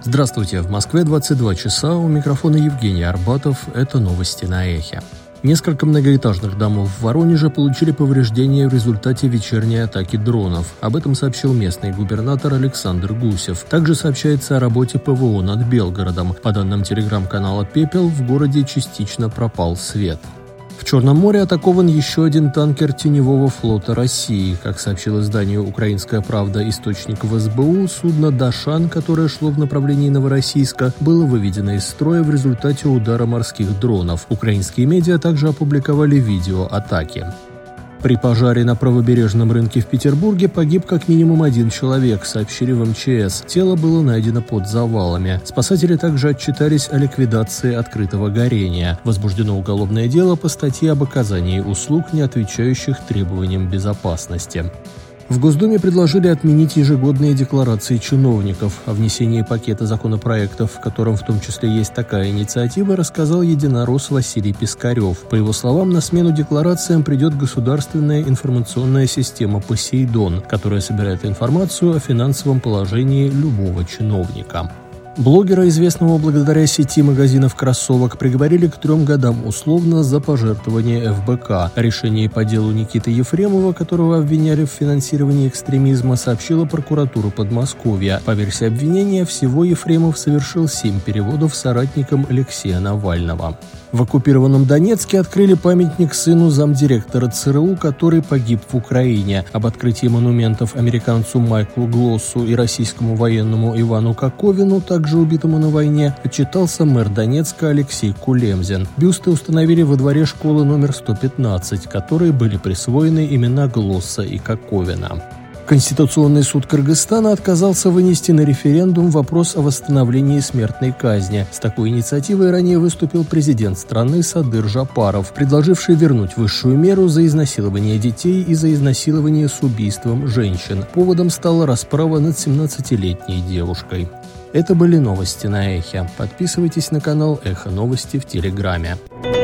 Здравствуйте, в Москве 22 часа, у микрофона Евгений Арбатов, это новости на Эхе. Несколько многоэтажных домов в Воронеже получили повреждения в результате вечерней атаки дронов. Об этом сообщил местный губернатор Александр Гусев. Также сообщается о работе ПВО над Белгородом. По данным телеграм-канала «Пепел», в городе частично пропал свет. В Черном море атакован еще один танкер Теневого флота России. Как сообщил изданию «Украинская правда» источник в СБУ, судно «Дашан», которое шло в направлении Новороссийска, было выведено из строя в результате удара морских дронов. Украинские медиа также опубликовали видео атаки. При пожаре на правобережном рынке в Петербурге погиб как минимум один человек, сообщили в МЧС. Тело было найдено под завалами. Спасатели также отчитались о ликвидации открытого горения. Возбуждено уголовное дело по статье об оказании услуг, не отвечающих требованиям безопасности. В Госдуме предложили отменить ежегодные декларации чиновников. О внесении пакета законопроектов, в котором в том числе есть такая инициатива, рассказал единорос Василий Пискарев. По его словам, на смену декларациям придет государственная информационная система «Посейдон», которая собирает информацию о финансовом положении любого чиновника. Блогера, известного благодаря сети магазинов кроссовок, приговорили к 3 годам условно за пожертвование ФБК. О решении по делу Никиты Ефремова, которого обвиняли в финансировании экстремизма, сообщила прокуратура Подмосковья. По версии обвинения, всего Ефремов совершил 7 переводов соратникам Алексея Навального. В оккупированном Донецке открыли памятник сыну замдиректора ЦРУ, который погиб в Украине. Об открытии монументов американцу Майклу Глоссу и российскому военному Ивану Коковину, также убитому на войне, отчитался мэр Донецка Алексей Кулемзин. Бюсты установили во дворе школы номер 115, которые были присвоены имена Глосса и Коковина. Конституционный суд Кыргызстана отказался вынести на референдум вопрос о восстановлении смертной казни. С такой инициативой ранее выступил президент страны Садыр Жапаров, предложивший вернуть высшую меру за изнасилование детей и за изнасилование с убийством женщин. Поводом стала расправа над 17-летней девушкой. Это были новости на Эхе. Подписывайтесь на канал Эхо Новости в Телеграме.